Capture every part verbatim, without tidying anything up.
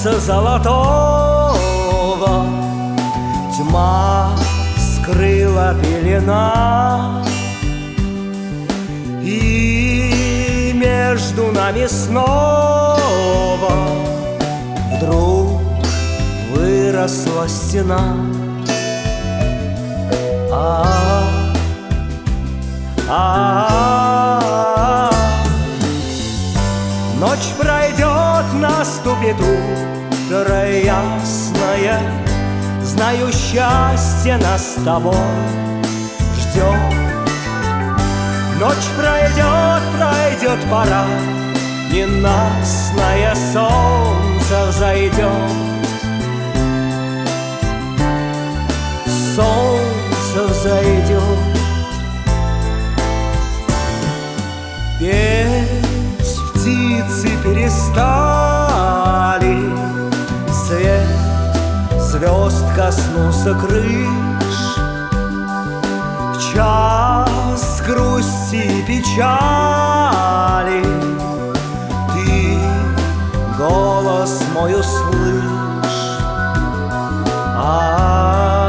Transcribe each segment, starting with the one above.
солнца золотого тьма скрыла пелена, и между нами снова вдруг выросла стена. А-а-а. Ночь пройдет, наступит утро ясное, знаю, счастье нас с тобой ждет. Ночь пройдет, пройдет пора, ненастное солнце взойдет. Солнце взойдет. Петь птицы перестали, свет звезд коснулся крыш. В час грусти и печали ты голос мой услышь. А-а-а.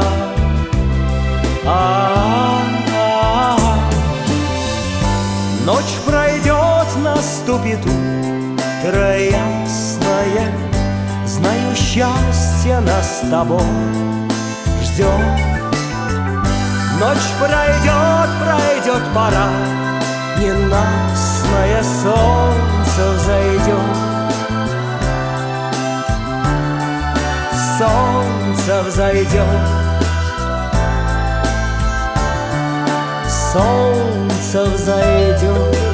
Ночь пройдет, наступит утро ясное, знаю, счастье нас с тобой ждет. Ночь пройдет, пройдет пора, ненастное солнце взойдет. Солнце взойдет. Солнце взойдет.